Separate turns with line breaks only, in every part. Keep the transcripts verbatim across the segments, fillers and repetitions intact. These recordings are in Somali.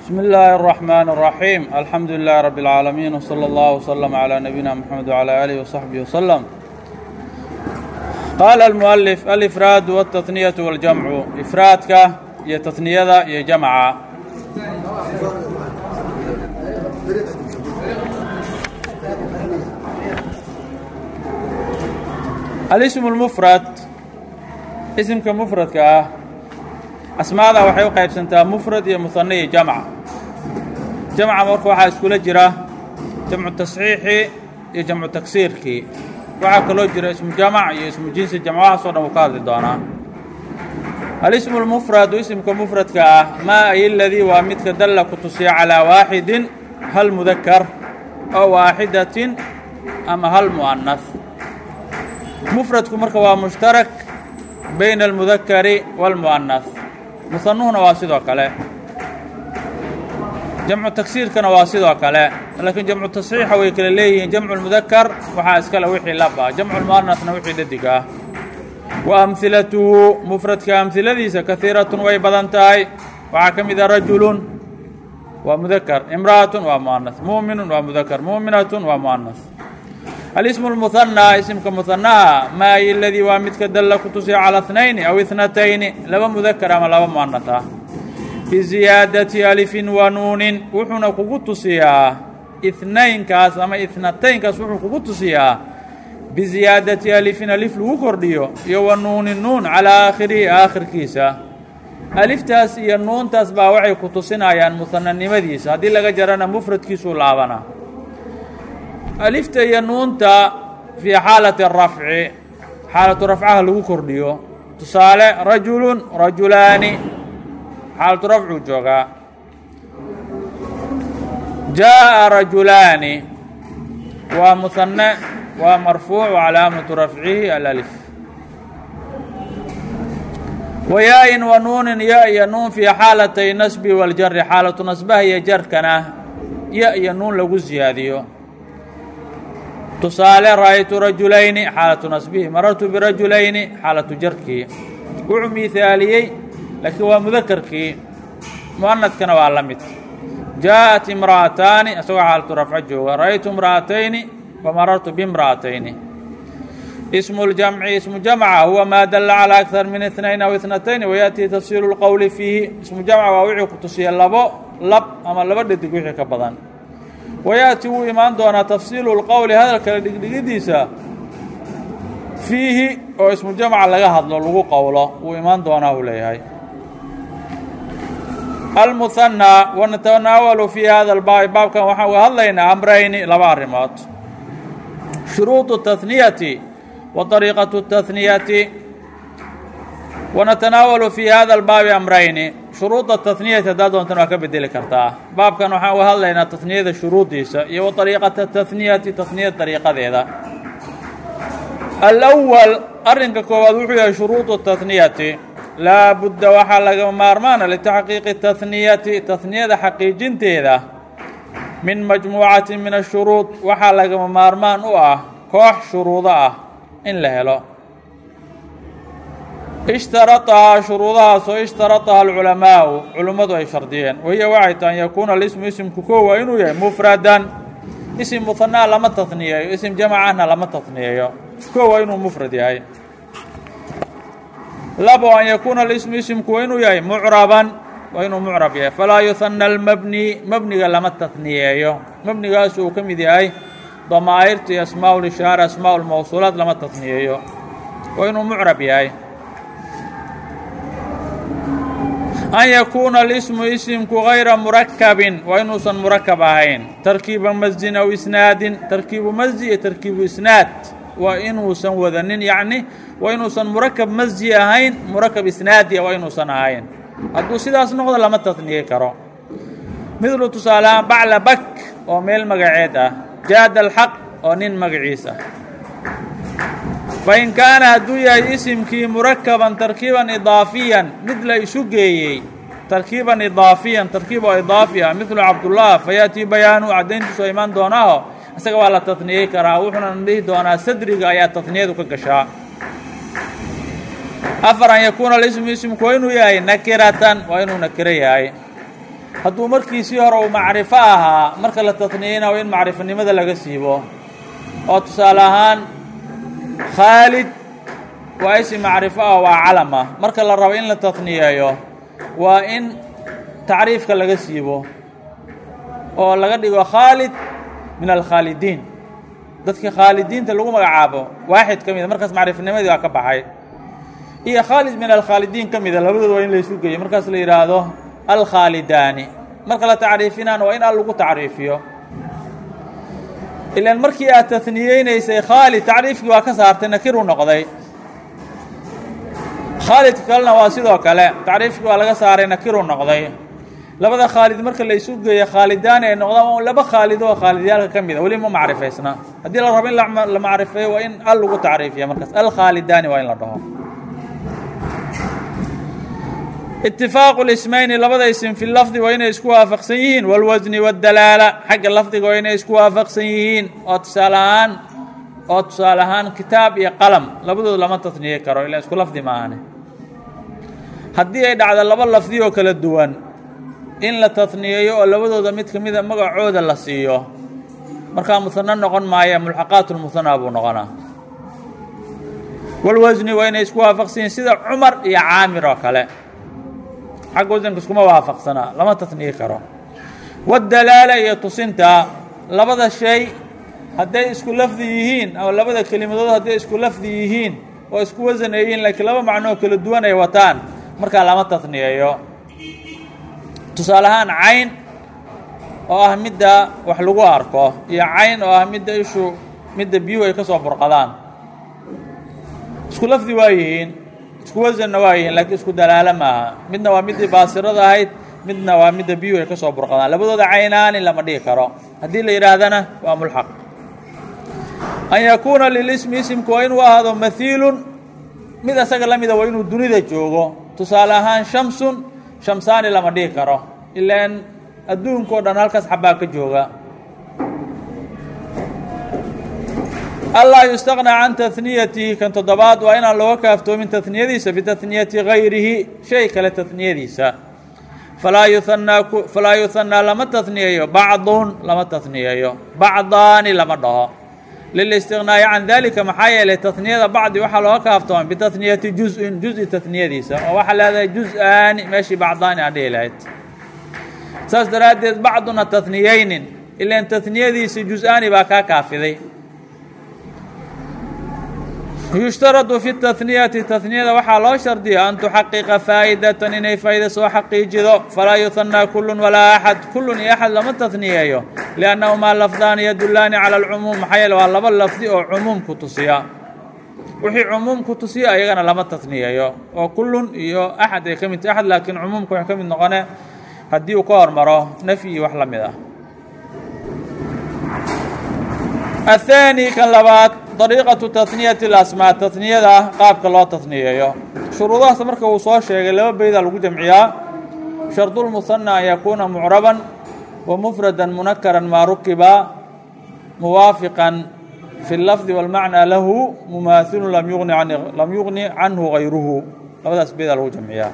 بسم الله الرحمن الرحيم الحمد لله رب العالمين وصلى الله وسلم على نبينا محمد وعلى آله وصحبه وسلم. قال المؤلف الإفراد والتثنية والجمع. إفرادك يا تثنية يا جمع. الاسم المفرد اسم كمفرد كه أسماء waxay u qaybsantaa mufrad iyo musanna iyo jamc. jamca marka waxa isku la jira jamcu tasxiixi iyo jamcu taksiirki. waxa kale oo jira ismu jamc iyo ismu jinsi jamcaha soo dhaw ka hadli doona. الاسم المفرد اسم كمفرد كه ما أي الذي ومثل دل كتسي على واحد هل مذكر أو واحدة أما هل مؤنث. مفرد كمركب مشترك بين المذكر والمؤنث. مصنون واسد وكله جمع التكسير كان واسد وكله لكن جمع التصحيح ويكل ليه جمع المذكر وحاسك له وحي لبا جمع المؤنث نوحي ددقه وأمثلته مفرد كأمثلة ليس كثيرة ويبدنتاي وحكم إذا رجل ومذكر امرأة ومؤنث مؤمن ومذكر مؤمنة ومؤنث. الاسم المثنى اسم كمثنى ما الذي وامتك دل كتسي على اثنين أو اثنتين لو مذكر أما لو مؤنثة في زيادة ألف ونون وحنا كتسيا اثنين كاس أما اثنتين كاس وحنا كتسيا بزيادة ألف ألف الوكرديو يو النون النون على آخر آخر كيسة ألف تاس يا النون تاس باوعي كتسينا يعني مثنى النمديس هذه لغا جرانا مفرد كيسو لعبنا. ألفت يا نون تا في حالة الرفع حالة رفعها الوكرديو تصالح رجل رجلان حالة رفع جوغا جاء رجلان ومثنى ومرفوع وعلامة رفعه الألف. وياء ونون ياء ينون في حالتي النسب والجر حالة نسبها هي جر كنا ياء ينون لو زياديو تصالح رأيت رجلين حالة نسبه مررت برجلين حالة جركي وعمي ثاليي لكن هو مذكركي مؤنث كان وعلمت. جاءت امرأتان أسوأ حالة رفع جوه رأيت امرأتين ومررت بامرأتين. اسم الجمع اسم جمع هو ما دل على أكثر من اثنين أو اثنتين ويأتي تفصيل القول فيه. اسم جمع ووعي قطسي اللبو لب أما اللبو دقوحي كبضان ويأتي إيمان دون تفصيل القول هذا الكلام فيه أو اسم جمع لغا هدلو لغو قوله وإيمان دونه ليهاي. المثنى ونتناول في هذا الباب باب كان وهلينا أمرين لبارمات شروط التثنية وطريقة التثنية. ونتناول في هذا الباب أمرين شروط التثنية تدادون تنوك بديل كرتاه باب كان وهلينا تثنية الشروط ديسا وطريقة التثنية تثنية طريقة ذا. الأول أرنك كوادوحي شروط التثنية لا بد وحلق مارمان لتحقيق التثنية تثنية حقيقين تيذا من مجموعة من الشروط وحلق مارمان أوه كوح شروطه إن لهلو اشترطها شروطها سو اشترطها العلماء علماء شرطيين وهي وعيت أن يكون الاسم اسم كوكو وإنه مفردا اسم مثنى لما تثنيه اسم جمعنا لما تثنيه كوكو وإنه مفرد هاي. لابو أن يكون الاسم اسم كوينو ياي معربا وإنه معرب ياي فلا يثنى المبني مبني لما تثنيه مبني قاسو كم ذي هاي ضمائر أسماء الإشارة أسماء الموصولات لما تثنيه وإنه معرب ياي. أن يكون الاسم اسم غير مركب وإنه صن مركب هين تركيب مزج أو إسناد تركيب مزج تركيب إسناد وإنه صن وذنين يعني وإنه صن مركب مزج هين مركب إسناد وإنه صن هين أدو سيداس نقطة لما تثنيه كرو مثل تصالح بعل بك وميل مقعيدة جاد الحق ونين مقعيسة. فإن كان هدويا اسم كي مركبا تركيبا إضافيا مثل يسوقي تركيبا إضافيا تركيبا إضافيا مثل عبد الله فيأتي بيان عدين سليمان دونه أسقوا على تثنيه كراوحنا نديه دونا سدرق آيات تثنيه كقشاء. أفر أن يكون الاسم اسم كوينو ياي نكرة وإنو نكرة ياي hadduu markiisii hore uu macrifo ahaa marka la tatniyeyna waa in macrifanimada laga siibo oo tusaale ahaan khaalid waa isim macrifo ah waa calama marka la rabo in la tatniyeeyo waa in tacriifka laga siibo oo laga dhigo khaalid min alkhaalidiin dadkii khaalidiinta lagu magacaabo waaxid ka mida markaas macrifanimadii waa ka baxay iyo khaalid min alkhaalidiin ka mida labadooda waa in la isu geeyo markaas la yidhaahdo alkhaalidaani marka la tacriifinaan waa in al lagu tacriifiyo ilaan markii aad tatniyeynaysay khaalid tacriifkii waa ka saartay nakiruu noqday khaalid kalena waa sidoo kale tacriifkii waa laga saaray nakiruu noqday labada khaalid marka la isu geeyo khaalidaani ay noqdaan laba khaalid oo khaalidyaalka ka mida weli ma macrifaysna haddii la rabo in la macrifeeyo waa in al lagu tacriifiya markaas alkhaalidaani waa in la dhaho itifaaqu lismayni labada isim fi lafdi waa inay isku waafaqsan yihiin walwasni waddalaala xagga lafdiga waa inay isku waafaqsan yihiin oo tusaale ahaan oo tusaale ahaan kitaab iyo qalam labadood lama tatniyey karo ilaa isku lafdi maahane haddii ay dhacdo laba lafdi oo kala duwan in la tatniyeeyo oo labadooda mid ka mida magacooda la siiyo markaa musano noqon maaya mulxaqaatulmusanaa buu noqonaa walwasni waa inay isku waafaqsan yihiin sida cumar iyo caamir oo kale xagga wasanka iskuma waafaqsanaa lama tatniyi karo waddalaala iyo tusinta labada shay hadday isku lafdi yihiin ama labada kelimadood hadday isku lafdi yihiin oo isku wasan ay yihiin laakiin laba macnoo kala duwan ay wataan markaa lama tatniyeeyo tusaale ahaan cayn oo ah midda wax lagu arko iyo cayn oo ah midda ishu midda biyuhu ay ka soo burqadaan isku lafdi waa yihiin isku wasanna waa yihiin laakiin isku dalaalo maaha midna waa middii baasirada ahayd midna waa midda biyuhu ay ka soo burqadaan labadooda caynaani lama dhigi karo haddii la yidhaahdana waa mulxaq an yakuuna lilismi isimku waa inuu ahaado mahiilun mid asaga la mida waa inuu dunida joogo tusaale ahaan shamsun shamsaani lama dhigi karo ilaan adduunkao dhan halkaas xabaa ka jooga allaa yustaqnaa can taniyatihi kan toddobaad waa inaan looga kaaftoomin taniyadiisa bitaniyati gayrihi shay kale taniyadiisa falaa yuhanaa falaa yuhanaa lama taniyeeyo bacdun lama taniyeeyo bacdaani lama dhaho lilistiqnaa'i can dalika maxaa yeelay taniyada bacdi waxaa looga kaaftoomay bitaniyati juz-in juz-i taniyadiisa oo waxaa leedahay juz-aani meeshii bacdaani aan dhihi lahayd saas daraaddeed bacduna taniyeynin ilaan taniyadiisi juz-aani baa kaa kaafiday yushtaradu fi taniyati taniyada waxaa loo shardiya an tuxaqiqa faa'idatan inay faa'iida soo xaqiijido falaa yuhanaa kullun walaa axad kullun iyo axad lama taniyeeyo liannahumaa lafdaani yadullaani cala alcumuum maxaa yeele waa laba lafdi oo cumuum ku tusiya wixii cumuum ku tusiya ayagana lama taniyeeyo oo kullun iyo axad ay ka mid tahay axad laakiin cumuumka wax ka mid noqone haddii uu ka hormaro nafyi iyo wax la mid ah athaani kan labaad dariiqatu taniyati alasmaa taniyada qaabka loo taniyeeyo shuruudahaas marka uu soo sheegay laba beydaa lagu jamciyaa shardulmusanna an yakuuna mucraban wa mufradan munakaran maa rukiba muwaafiqan fi اlafdi wاlmacnaa lahu mumaahilu lam yugni an lam yugni canhu gayruhu labadaas beydaa lagu jamciyaa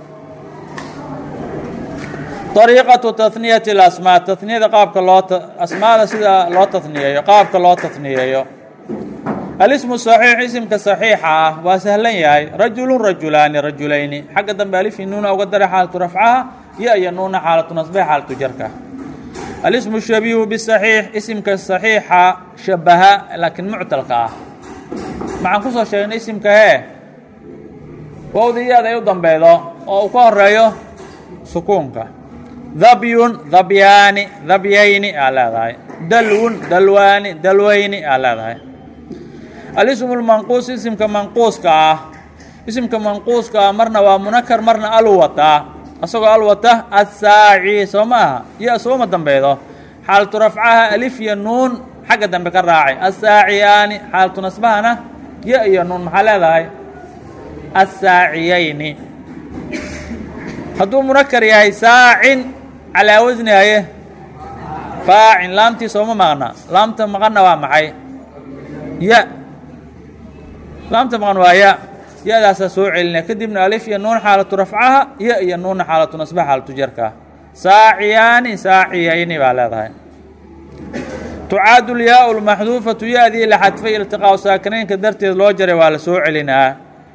dariiqatu taniyati alasmaa taniyada qaabka loo asmaada sida loo taniyeeyo qaabka loo taniyeeyo alismu saxiix isimka saxiixa ah waa sahlan yahay rajulun rajulaani rajulayni xagga dambe alifi nuuna uga daray xaalatu rafcaha iyo iyo nuuna xaalatu nasbaha xaalatu jarka alismu shabiihu bisaxiix isimka saxiixa shabaha laakiin muctalka ah maxaan kusoo sheegnay isimka hee wowda iyaad ay u dambeydo oo uu ka horeeyo sukuunka dhabyun dhabyaani dhabyayni aa leedahay dalwun dalwaani dalwayni aa leedahay alismu lmanquus isimka manquuska ah isimka manquuska ah marna waa munakar marna al wataa asagoo al wata assaaci soo ma aha iyo sooma dambeydo xaalatu rafcaha alif iyo nuun xagga dambe ka raacay assaaciyaani xaalatu nasbahana ya iyo nuun maxaa leedahay assaaciyayni hadduu munakar yahay saacin calaa wasni haye faacin laamtii sooma maqna laamta maqanna waa maxay ya laamta maqan waa ya ya-daasaa soo celinaya kadibna alif iyo nuun xaalatu rafcaha ya iyo nuunna xaalatu nasbaha xaalatu jarka saaciyaani saaciyayni baa leedahay. tucaadu lyaau lmaxduufatu ya-dii la xadfay iltiqaau saakinaynka darteed loo jaray waa la soo celinaa.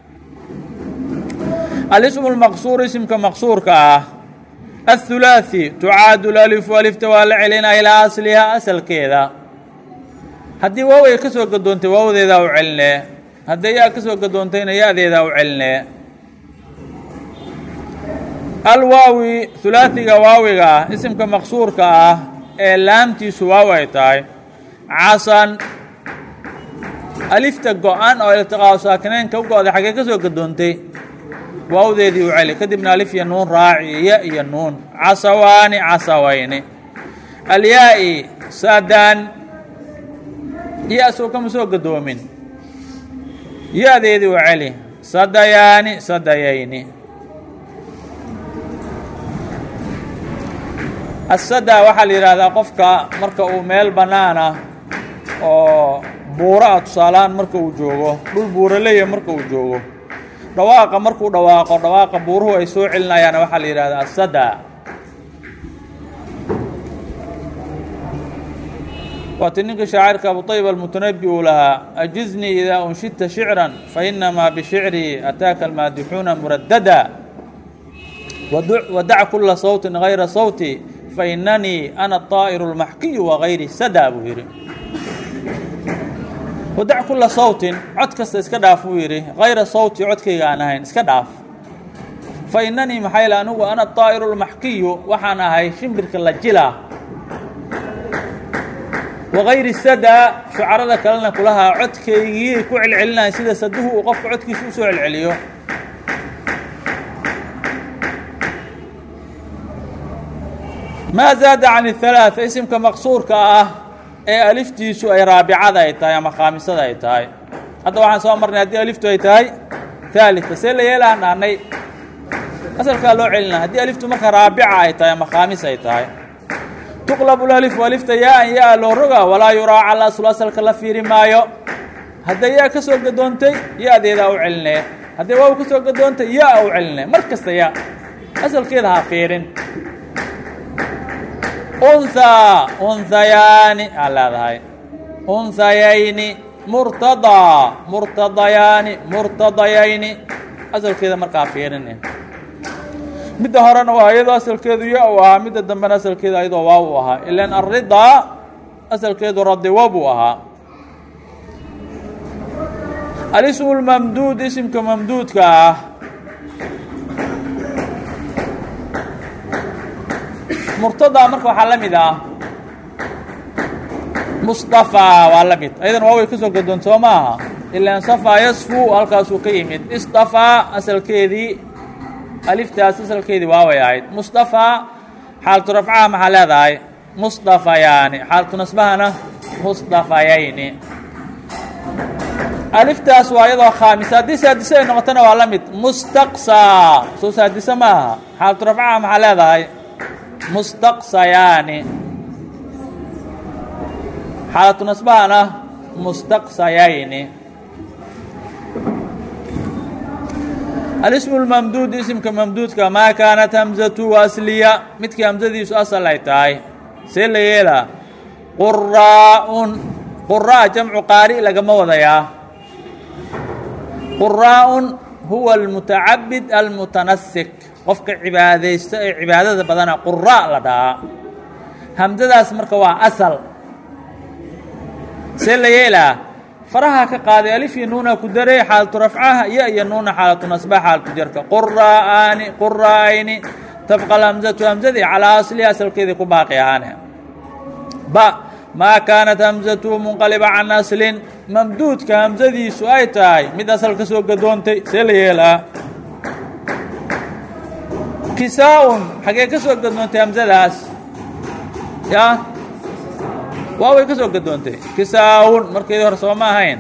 alismu lmaqsuur isimka maqsuurka ah athulaathi tucaadu lalifu alifta waa la celinaa ilaa aslihaa asalkeeda. haddii waaw ay ka soo gadoontay waawdeedaa u celinee, hadday yaa ka soo gadoontayna ya-deedaa u celinee. alwaawi hulaathiga waawiga ah isimka maqsuurka ah ee laamtiisu waaw ay tahay. casan alifta go-an oo iltiqaau saakinaynka u go-day xaggee ka soo gadoontay waawdeedii u celi, kadibna alif iyo nuun raaci ya iyo nuun. casawaani casawayni. alyaa-i sadan ya-soo kama soo gadoomin, ya-deedii u celi. sadayaani sadayayni. asada waxaa la yidhaahdaa qofka marka uu meel bannaana oo buura ah tusaalahaan marka uu joogo, dhul buuraleya marka uu joogo, dhawaaqa markuu dhawaaqo dhawaaqa buuruhu ay soo celinayaana waxaa la yidhahdaa asada. waati ninka shaacirka abuطayb almutanabi uu lahaa ajiznii idaa unshidta shicran fainamaa bishicrii ataaka almaadixuuna muradada wadac kula sawtin gayra sawti fainanii ana طaa'iru اlmaxkiyu wagayri sada buu yidhi. wadac kula sawtin cod kasta iska dhaaf buu yidhi, hayra sawti codkayga aan ahayn iska dhaaf. fainanii maxaa yl anigu ana طaa'iru اlmaxkiyu waxaan ahay shimbirka la jila, wagayri sada shucarada kalena kulahaa codkaygii ku celcelinahay sida saduhu uu qofka codkiisa usoo celceliyo. maa zaada can اhalaaثa isimka maqsuurka ah ee aliftiisu ay raabicada ay tahay ama khaamisada ay tahay. hadda waxaan soo marnay haddii aliftu ay tahay haalita see la yeelahaan dhahnay asalkaa loo celina. haddii aliftu marka raabica ay tahay ama khaamis ay tahay tuqlabu lalif alifta yaa-an yaa loo roga walaa yuraaca alaslu asalka la fiiri maayo. hadday yaa ka soo gadoontay ya-deedaa u celinee, hadday waaw ka soo gadoontay yaa u celinee, mar kasta yaa asalkeeda ha fiirin. unhaa unhayaani aa leedahay, unhayayni. murtadaa murtadayaani murtadayayni asalkeeda markaa fiirin. midda horena waa iyadoo asalkeedu ya u ahaa, midda dambena asalkeeda ayadoo waaw u ahaa. ilan alridaa asalkeedu radiwa buu ahaa. alismu lmamduud isimka mamduudka ah murtadaa marka waxaa la mid ah musطafaa waa la mid, ayadana waa way ka soo gadoon soo maaha. ilaan safaa yasfu halkaasuu ka yimid. istafaa asalkeedii aliftaas asalkeedii waaway ahayd. musطafaa xaalatu rafcaha maxaa leedahay musطafayaani, xaalatu nasbahana musطafayayni. aliftaas waa iyadoo khaamisa. haddii saadise ay noqotona waa la mid. mustaqsaa soo saadise maaha, xaalatu rafcaha maxaa leedahay mustaqsayaani, xaalatu nasbahana mustaqsayayni. alismu lmamduud isimka mamduudka maa kaanat hamzatu asliya midkii hamzadiisu asal ay tahay see la yeelaa. quraaun quraa jamcu qaari lagama wadayaa. quraaun huwa almutacabid almutanasik qofka cibaadaysta ee cibaadada badana quraa la dhahaa. hamzadaas marka waa asal. see la yeelaa. faraha ka qaaday alif iyo nuuna ku daray xaalatu rafcaha ya iyo nuuna xaalatu nasbaha xaalatu jarka. quraa'aani quraa'ayni tabqa hamzatu hamzadii calaa asliha asalkeedii ku baaqi ahaane. ba maa kaanat hamzatu munqaliba can aslin mamduudka hamzadiisu ay tahay mid asal ka soo gadoontay see la yeelaa. kisaa-un xagee ka soo gadoontay hamzadaas ya waa way ka soo gadoontay. kisaa-un markeedii hore soo ma ahayn.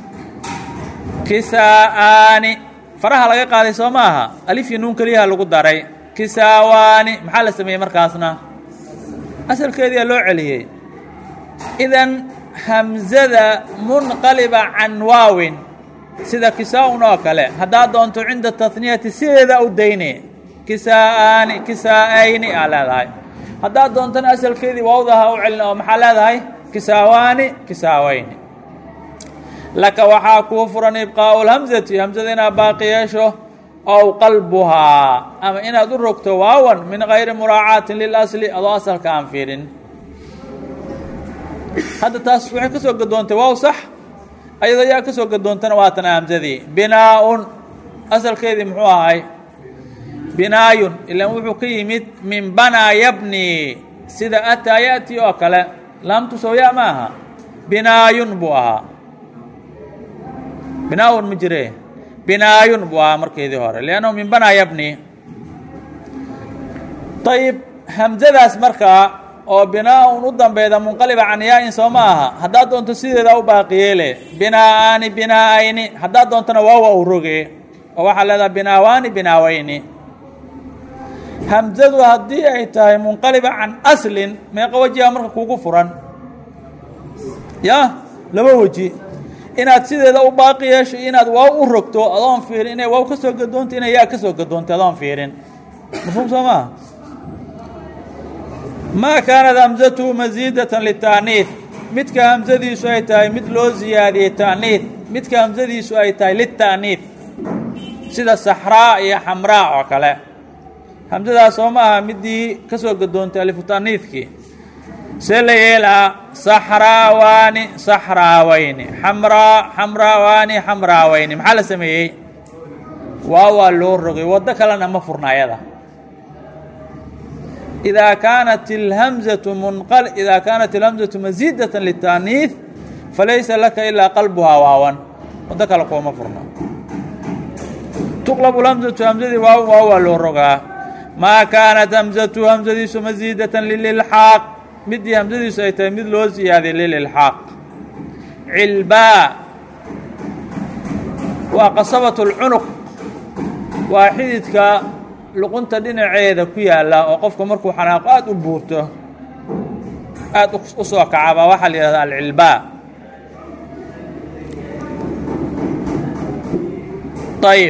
kisaa-aani faraha laga qaaday soo ma aha, alif iyo nuun keliyaha lagu daray. kisaawaani maxaa la sameeyey markaasna asalkeediyaa loo celiyey. idan hamzada munqaliba can waawin sida kisaa-un oo kale haddaad doonto cinda tahniyati sideeda u dayne kisaa'aani kisaa'ayni aa leedahay haddaad doontana asalkeedii waawdaha u celin oo maxaa leedahay kisaawaani kisaawayni laka waxaa kuu furan ibqaa'u lhamzati hamzada inaad baaqi yeesho ow qalbuhaa ama inaad u rogto waawan min gayri muraacaatin lilasli adoo asalka aan fiirin hadda taas waxay ka soo gadoontay waaw sax ayadoo yaa ka soo gadoontana waatan hamzadii binaa-un asalkeedii muxuu ahay binaayun ilaan wuxuu ka yimid min banaa yabni sida ataa ya'ti oo kale laamtu sooyaa ma aha binaayun buu ahaa binaa-un ma jire binaayun buu ahaa markeedii hore liannahu min banaa yabni ayib hamzadaas markaa oo binaa-un u dambeeda munqaliba can yaa-in soo ma aha haddaad doonto sideeda u baaqiyeele binaa-aani binaa-ayni haddaad doontona waawa u roge oo waxaa leedaha binaawaani binaawayni hamzadu haddii ay tahay munqaliba can aslin meeqa wejiha marka kuugu furan ya laba weji inaad sideeda u baaqi yeesho inaad waaw u rogto adoon fiirin inay waaw ka soo gadoonto inay yaa ka soo gadoonto adoon fiirin mafhuum soo maa maa kaanat hamzatuhu masiidatan lita'niid midka hamzadiisu ay tahay mid loo ziyaadiyey ta'niid midka hamzadiisu ay tahay lita'niid sida saxraa iyo xamraa oo kale hamzadaas soo ma aha midii ka soo gadoontay alifu ta'niidkii see la yeelaa saxraawaani saxraawayni xamraa xamraawaani xamraawayni maxaa la sameeyey waawaa loo rogay waddo kalena ma furna ayada idaa kaanat alhamzatu munqal idaa kaanat alhamzatu masiidatan lita'niid falaysa laka ilaa qalbuhaa waawan waddo kale kuwama furno tuqlabu lhamzatu hamzadii waaw waawaa loo rogaa maa kaanat hamzatu hamzadiisu masiidatan lililxaaq midii hamzadiisu ay tahay mid loo ziyaaday lililxaaq cilbaa waa qasabatu lcunuq waa xididka luqunta dhinaceeda ku yaalla oo qofka markuu xanaaqo aada u buurto aada u soo kacabaa waxaa la yidhahdaa alcilbaa ayib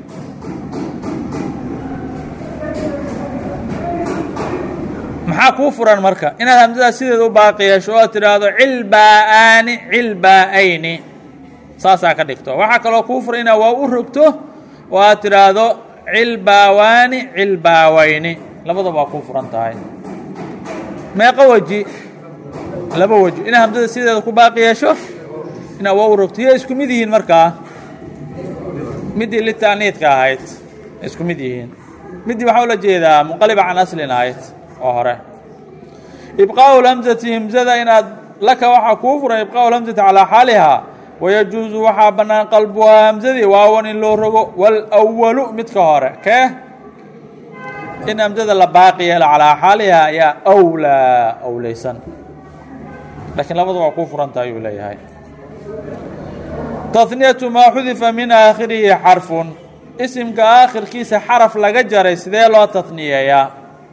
maxaa kuu furan marka inaad hamzadaas sideeda u baaqi yeesho oo aad tidhaahdo cilbaa-aani cilbaa-ayni saasaa ka dhigto waxaa kaloo kuu furan inaad waa u rogto oo aad tidhaahdo cilbaawaani cilbaawayni labadaba waa kuu furan tahay meeqa weji laba weji inaad hamzada sideeda ku baaqi yeesho inaad waa u rogto iyo isku mid yihiin markaa midii lita'niidka ahayd isku mid yihiin midii waxaa ula jeedaa munqaliba can aslin ahayd oo hore ibqaa'u lhamzati hamzada inaad laka waxaa kuu furan ibqaa'u lhamzati calaa xaalihaa wayajuusu waxaa bannaan qalbuhaa hamzadii waawan in loo rogo waalwalu midka hore kee in hamzada la baaqi yeelo calaa xaalihaa ayaa awlaa awlaysan laakiin labada waa kuu furanta ayuu leeyahay tahniyatu maa xudifa min aakhirihi xarfun isimka aakhirkiisa xaraf laga jaray sidee loo tahniyeeyaa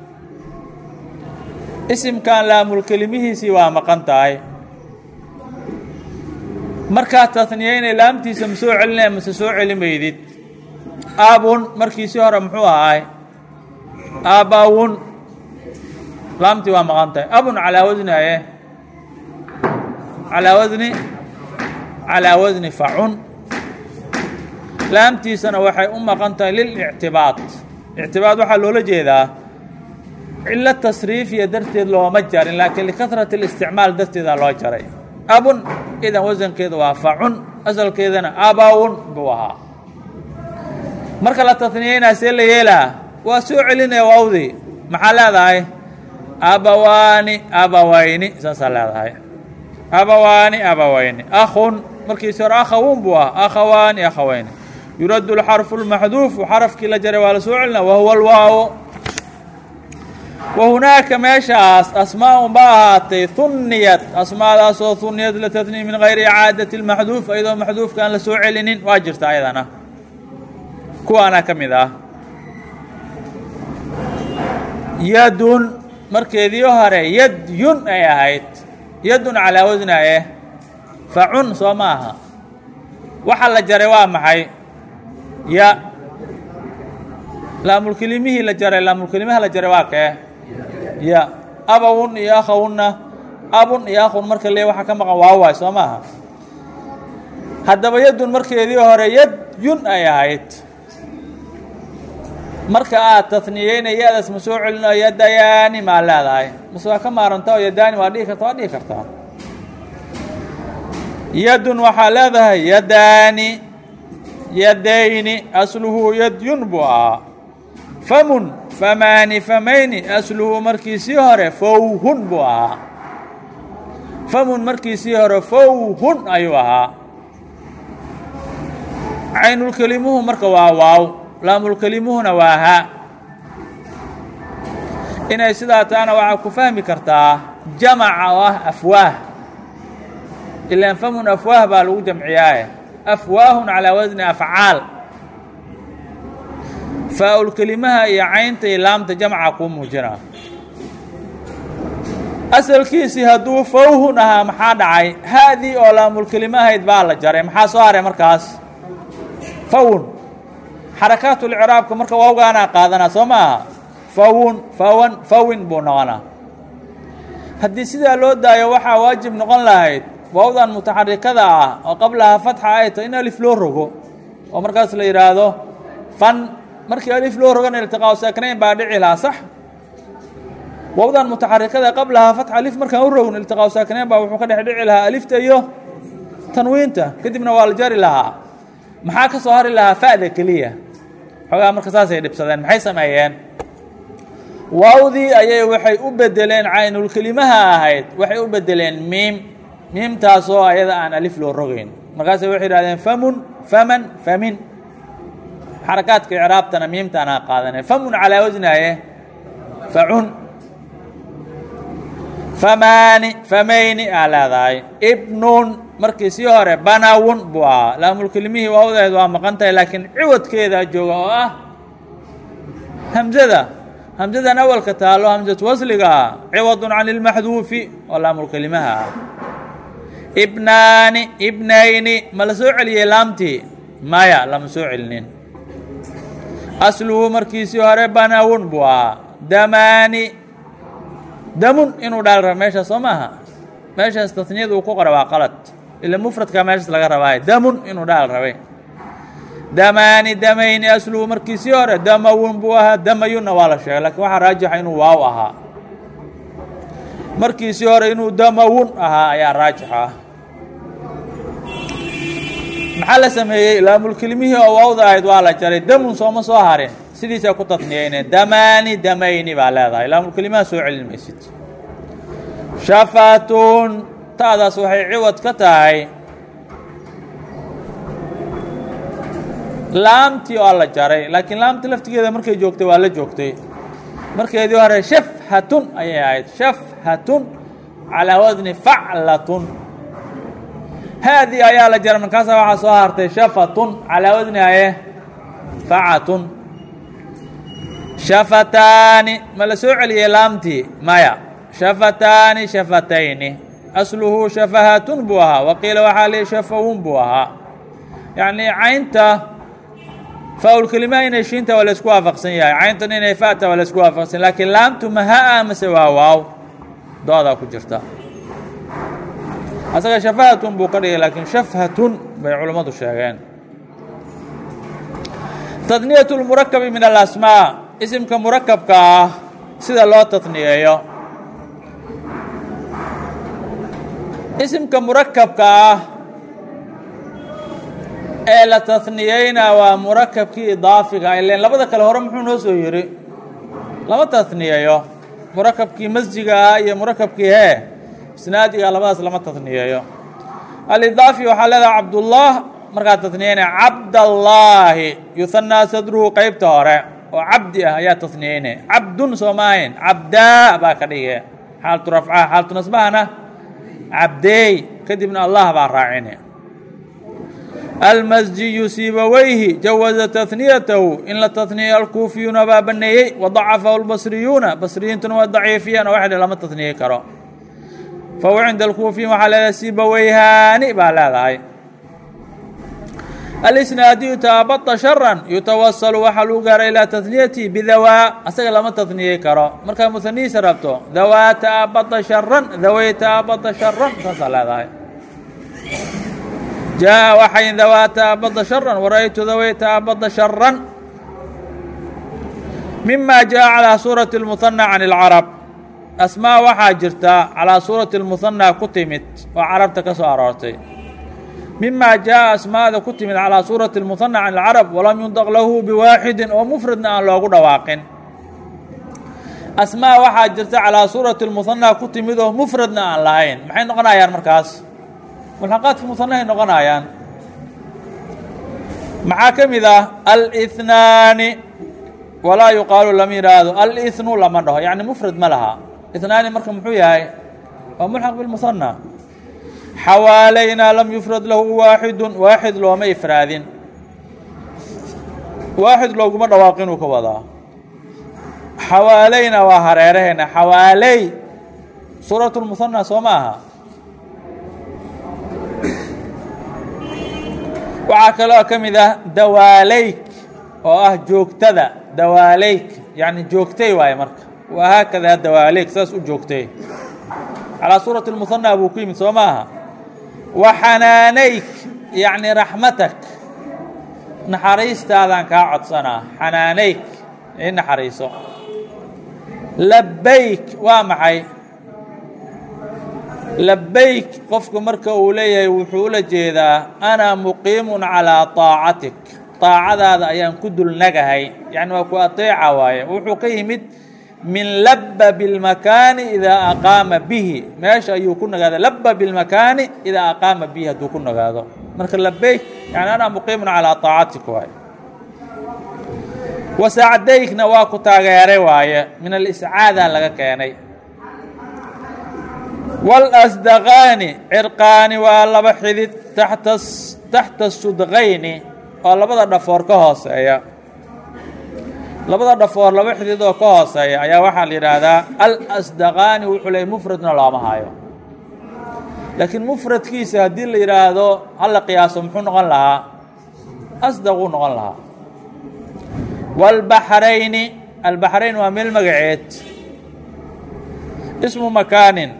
isimkan laamulkelimihiisii waa maqan tahay markaad tahniyeynay laamtiisa ma soo celinaya mase soo celimaydid aabun markiisii hore muxuu ahaay aabawun laamtii waa maqan tahay abun calaa wasni aye calaa wasni calaa wasni facun laamtiisana waxay u maqan tahay lilictibaad ictibaad waxaa loola jeedaa cilo tasriifiya darteed looma jarin laakiin likasrati اlisticmaal darteedaa loo jaray abun idan wasankeeda waa facun asalkeedana abawun buu ahaa marka la tahniyeynaa see la yeelaa waa soo celinaya waawdii maxaa leedahay abawaani abawayni saasaa leedahay abawaani abawayni akhun markiisi hore akhawun buu ahaa akhawaani akhawayni yuraddu اlxarfu اlmaxduufu xarafkii la jaray waa la soo celina wahuwa alwaawo wahunaaka meeshaas asmaaun ba ahaatay hunniyad asmaadaasoo hunniyad la tahniy min gayri icaadati اlmaxduuf iyadoo maxduufka aan la soo celinin waa jirta ayadana kuwaana ka mid ah yadun markeedii hore yadyun ay ahayd yadun calaa wasna eh facun soo ma aha waxa la jaray waa maxay ya laamulkelimihii la jaray laamulkelimaha la jaray waa kee ya abawun iyo akhawunna abun iyo akhun marka lee waxa ka maqan waa waay soo maaha haddaba yadun markeedii hore yad yun ay ahayd marka aad tatniyeyna yadaas ma soo celino yadayaani maa leedahay mase waa ka maaranta oo yadaani waa dhihi karta waa dhihi kartaa yadun waxaa leedahay yadaani yadayni asluhu yadyun buu ahaa famun famaani famayni asluhu markiisii hore fowhun buu ahaa famun markiisii hore fowhun ayuu ahaa caynulkelimuhu marka waa waaw laamulkelimuhuna waa ha inay sidaa taana waxaa ku fahmi kartaa jamaca oo ah afwaah ilaan famun afwaah baa lagu jamciyaaye afwaahun calaa wasni afcaal faa-ulkelimaha iyo caynta iyo laamta jamca kuu muujinaa asalkiisii hadduu fowhun ahaa maxaa dhacay haadii oo laamulkelimo ahayd baa la jaray maxaa soo haray markaas fawun xarakaatulciraabka marka waawgaanaa qaadanaa soo ma aha fawun fawan fawin buu noqonaa haddii sidaa loo daayo waxaa waajib noqon lahayd waawdan mutaxarikada ah oo qablaha fatxa ay tahay in alif loo rogo oo markaas la yidhaahdo fan markii alif loo rogana iltiqaa saakinayn baa dhici lahaa sax waawdan mutaxarikada qablaha fatxa alif markaan u rogno iltiqaa saakinayn baa wuxuu ka dhex dhici lahaa alifta iyo tanwiinta kadibna waa la jari lahaa maxaa ka soo hari lahaa fa'da keliya xoogaa marka saasay dhibsadeen maxay sameeyeen waawdii ayay waxay u bedeleen caynulkelimaha ahayd waxay u bedeleen miim miimtaasoo ayada aan alif loo rogayn markaasay waxay yidhahdeen famun faman famin xarakaadka icraabtana miimtaanaa qaadaneen famun calaa wasnaaye facun famaani famayni aa leedahay ibnun markii sii hore banawun buu ahaa laamulkelimihii waawdaheed waa maqan tahay laakiin ciwadkeedaa jooga oo ah hamzada hamzadan awalka taalo hamsatu wasliga ah ciwadun can ilmaxduufi oo laamulkelimaha ah ibnaani ibnayni ma la soo celiyey laamtii maya lama soo celinin asluhu markiisii hore banawun buu ahaa damaani damun inuu dhaal raba meeshaas soo maaha meeshaas tasniyada uu ku qora waa qalad ila mufradka meeshaas laga rabaaye damun inuu dhaal rabay damaani damayni asluhu markiisii hore damawun buu ahaa damayunna waa la sheegay lakiin waxaa raajixa inuu waaw ahaa markiisii hore inuu damawun ahaa ayaa raajix ah maxaa la sameeyey laamulkelimihii oo waawda ahayd waa la jaray damun sooma soo harin sidiisaa ku tasniyeyne damaani damayni baa leedahay laamulkelimaha soo celin maysid shafatun ta'daas waxay ciwad ka tahay laamtii oo la jaray laakiin laamta laftigeeda markay joogtay waa la joogtay markeedii hore shafhatun ayay ahayd shafhatun calaa wasni faclatun haadii ayaa la jaray markaasa waxaa soo hartay shafatun calaa wasni aye facatun shafataani ma la soo celiyey laamtii maya shafataani shafatayni asluhu shafahatun buu ahaa waqiila waxaa lii shafawun buu ahaa yacnii caynta faa-ulkelimaha inay shiinta waa la isku waafaqsan yahay cayntan inay fa'ta waa la isku waafaqsan laakiin laamtu maha-a mase waa waaw doodaa ku jirta asaga shafahatun buu ka dhigay laakiin shafhatun bay culammadu sheegeen tadniyat lmurakabi min alasmaa isimka murakabka ah sida loo tadniyeeyo isimka murakabka ah ee la taniyeyna waa murakabkii idaafiga ilen labada kale hore muxuu noo soo yiri lama taniyeeyo murakabkii masjiga ah iyo murakabkii hee isnaadiga labadaas lama taniyeeyo alidaafi waxaa leedaha cabdullah markaad taniyeyna cabdallaahi yuhanaa sadruhu qeybta hore oo cabdi ah ayaa taniyeyne cabdun soo maahayn cabdaa baa ka dhige xaalatu rafcaha xaalatu nasbahana cabdeey kadibna allah baa raacine almasjiyu sibawayhi jawaza taniyatahu in la taniya alkuufiyuuna baa baneeyey wadacafahu lbasriyuuna basriyiintuna waa daciifiyeen oo waxdhe lama taniyey karo fahuwa cinda alkuufiyin waxaa leedahay sibawayhaani baa leedahay الإسناadي تaabطa شharا يتوصل waxa lagu gaara ilىa تثنiyati bdawaa asaga lama تثniyey karo markaa mثnihiisa rabto dawaa تaabطa شharا daway تaabطa شharا saasaa leedahay jaaءa waxay dawaa تaabطa شharا وarأytu daway تaabطa شharا mima jaءa calىa suuraة المثنى can الcarab asmaa waxaa jirta calىa suuraةi المثنى ku timid oo carabta ka soo aroortay mima jaaءa asmaada ku timid calىa suuraةi المثنى can الcarab walam yundaq lahu biwaaxidi oo mfradna aan loogu dhawaaqin asmaa waxaa jirta calىa suuraةi المثنى ku timid oo mfradna aan lahayn maxay noqonayaan markaas mulxaqaadka muثanahay noqonayaan maxaa ka mid ah alإثnaani walaa yuqaalu lama yidhaahdo alإثnu lama dhaho yacni mfrad ma laha ithnaani marka muxuu yahay waa mulxaq biاlmuثanى xawaalayna lam yufrad lahu waaxidu waaxid looma ifraadin waaxid looguma dhawaaqinuu ka wadaa xawaalayna waa hareeraheena xawaaley suuraة الmuثanى soo ma aha waxaa kaloo ka mid ah dawaaleyk oo ah joogtada dawaaleyk yani joogtay waaye marka waa haakadaa dawaaleyk saas u joogtay calىa suuraةi الmuثanى buu ku yimid soo ma aha waxanaanayk yacni raxmatak naxariistaadaan kaa codsanaa xanaanayk ii naxariiso labayk waa maxay labayk qofku marka uu leeyahay wuxuu ula jeedaa ana muqiimun calىa طaacatik طaacadaada ayaan ku dulnagahay yani waa ku ateeca waaye wuxuu ka yimid min labba biاlmakaani idaa aqaama bihi meesha ayuu ku nagaada labba biاlmakaani idaa aqaama bihi hadduu ku nagaado marka labayk yani ana muqiimun calىa طaacatik waaye wasacdaykna waa ku taageeray waaye min aliscaada laga keenay walasdaqaani cirqaani waa laba xidid taxta taxta sudqayni oo labada dhafoor ka hooseeya labada dhafoor laba xidid oo ka hooseeya ayaa waxaa la yidhaahdaa alasdaqaani wuxuu leeyay mufradna looma hayo laakiin mufradkiisa haddii la yidhaahdo hala qiyaaso muxuu noqon lahaa asdaquu noqon lahaa wاlbaxrayni albaxrayn waa meel magaceed ismu makaanin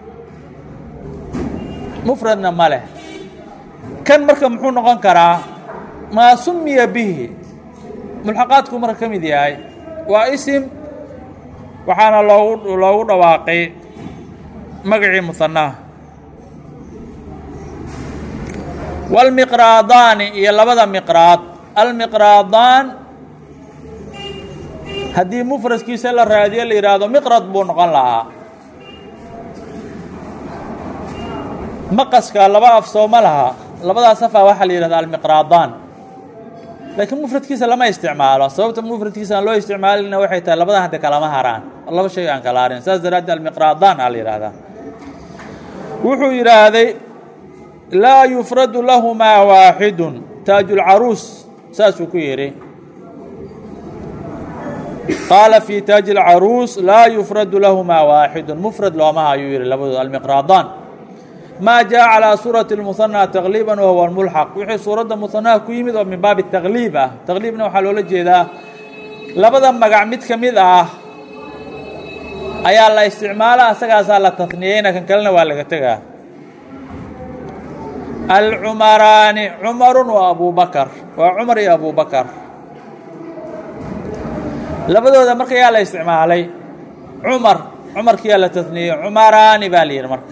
mfradna ma leh kan marka muxuu noqon karaa maa sumiya bihi mulxaqaadku marka ka mid yahay waa isim waxaana loogu loogu dhawaaqay magacii musannaha wاlmiqraadaani iyo labada miqraad almiqraadaan haddii mufradkiisa la raadiyo la yidhaahdo miqrad buu noqon lahaa maqaska laba af soo ma laha labadaas afaa waxaa la yidhahda almiqraadaan laakiin mufradkiisa lama isticmaalo sababta mufradkiisa aan loo isticmaalina waxay tahay labadan hadda kalama haraan laba shay aan kala harin saas daraaddeed almiqraadaan aa la yidhahdaa wuxuu yidhaahday laa yufradu lahumaa waaxidun taajulcaruus saasuu ku yidhi qaala fii taaji اlcaruus laa yufradu lahumaa waaxidu mufrad looma ayuu yihi labadooda almiqraadaan maa jaءa calىa suuraةi الmuثanى taqliiba wahuwa اlmulxaq wixii suuradda muثanaha ku yimid oo min baabi taqliib ah taqliibna waxaa loola jeedaa labada magac mid ka mid ah ayaa la isticmaala asagaasaa la taniyeyna kan kalena waa laga tegaa alcumaraani cumaru wa abu bakr waa cumar iyo abu bakr labadooda marka yaa la isticmaalay cumar cumarkiyaa la taniyey cumaraani baa la yidhi marka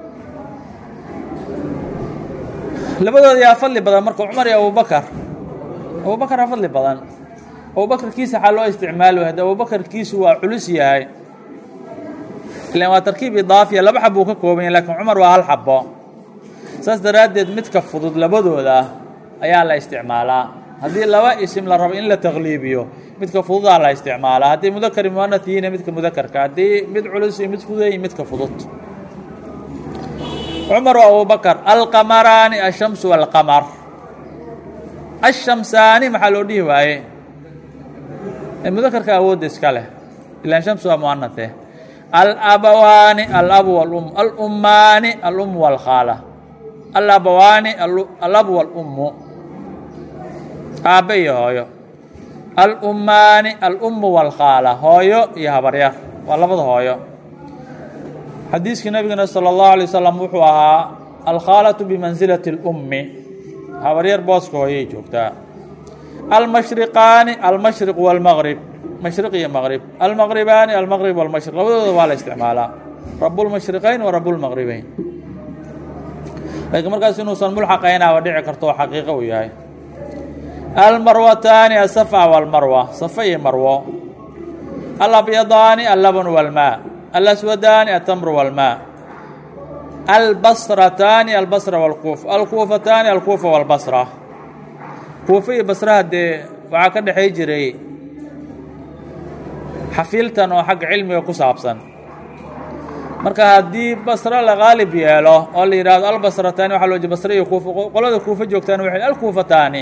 labadooda yaa fadli badan marka cumar iyo abubakar abubakar aa fadli badan abubakarkiisa waxaa loo isticmaalo haddi abubakarkiisu waa culus yahay ilan waa tarkiib idaafiya laba xab uu ka kooban yahay lakiin cumar waa hal xabo saas daraaddeed midka fudud labadooda ayaa la isticmaalaa haddii laba isim la rabo in la taqliibiyo midka fududaa la isticmaalaa haddii mudakar iyo muanaf yihiina midka mudakarka haddii mid culus iyo mid fudud iyo midka fudud cumar wa abubakr alqamaraani ashamsu walqamar ashamsaani maxaa loo dhihi waaye mudakarka awoodda iska leh ilaan shamsu waa muanahe alabawaani alabu walum alummaani alum walkhaala alabawaani alabu walummu aabbe iyo hooyo. alummaani alummu waalkhaala hooyo iyo habaryar waa labada hooyo. xadiiskii nabigana salى اllahu alay wasalam wuxuu ahaa alkhaalatu bimansilati اlummi habaryar booska hooyay joogtaa. almashriqaani almashriq wاlmaqrib mashriq iyo maqrib. almaqribaani almaqrib wاlmashriq labadooda waa la isticmaalaa rabulmashriqayn wa rabulmaqribayn. laakiin markaas inuusan mulxaqaynaaba dhici karto oo xaqiiqo uu yahay. almarwataani asafa wاlmarwa safa iyo marwo. alabyadaani allabn wاlmaa. alaswadaani atamru wاlmaa. albasrataani albasra wاlkuufa. alkuufataani alkuufa wاlbasra. kuufa iyo basraha dee waxaa ka dhexay jiray xafiiltan oo xagga cilmiga ku saabsan. marka haddii basra la qaalib yeelo oo la yidhaahdo albasrataani waxa loo jeeda basra iyo kuufa, qolada kuufa joogtaana waxay alkuufataani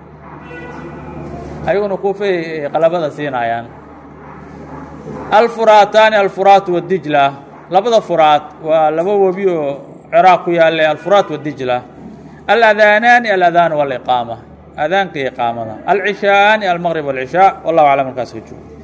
ayaguna kuufay qalabada siinayaan. alfuraataani alfuraat wadijla labada furaat waa laba webi oo ciraaq ku yaallay alfuraat wadijla. aladaanaani aladaan waliqaama adaanka iyo iqaamada. alcishaa'aani almaqrib walcishaa. wallahu aclam. markaas ka joogo.